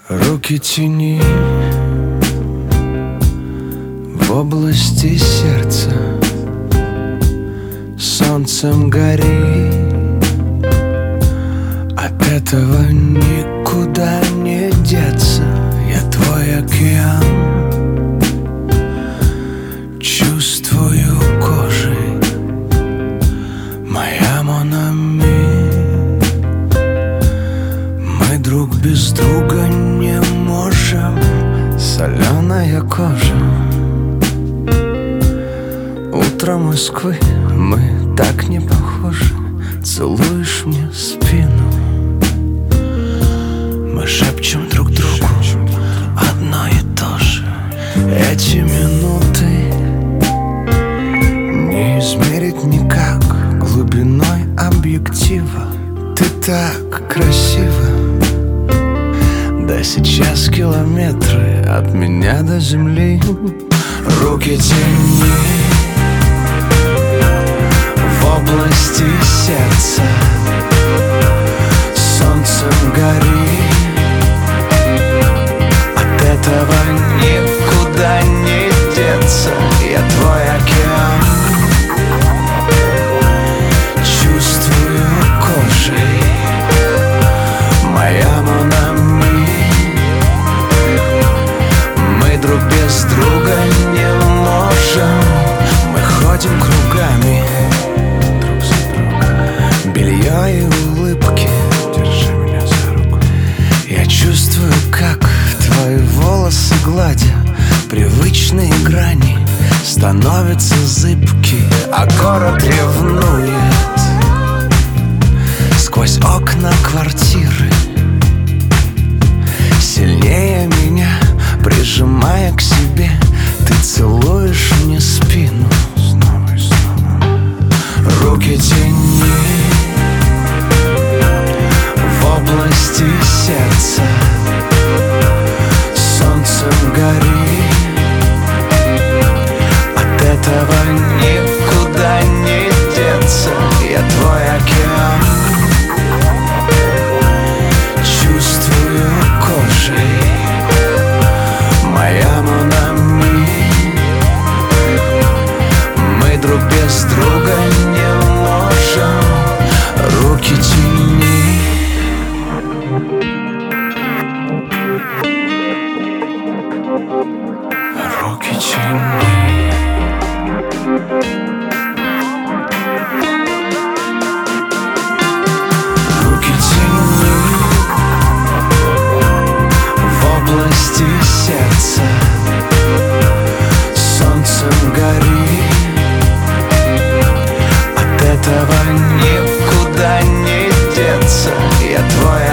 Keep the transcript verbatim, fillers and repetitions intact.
Руки тяни в области сердца, солнцем гори. От этого никуда не деться. Я твой океан, чувствую кожей, моя Мон Ами. Мы друг без друга не можем, соленая кожа. Утро Москвы, мы так не похожи. Целуешь мне спину, мы шепчем друг другу одно и то же. Эти минуты не измерить никак глубиной объектива. Ты так красива, да сейчас километры от меня до земли. Руки тяни в области сердца, солнцем гори. От этого никуда не деться. Я твой океан, чувствую кожей, моя Мон Ами. Мы друг без друга не можем, мы ходим кругами, друг за другом. Белье и улыбки, держи меня за руку. Я чувствую, как твои волосы гладя привычные грани становятся зыбки, а город ревнует сквозь окна квартиры, сильнее меня прижимая к себе. Ты целуешь мне спину снова и снова. Руки тяни в области сердца, солнцем гори. От этого никуда не деться. Я твой океан, чувствую кожей, моя Мон Ами. Мы друг без друга не можем. Руки тяни. Руки тяни. Руки тяни в области сердца, солнцем гори. От этого никуда не деться. Я твой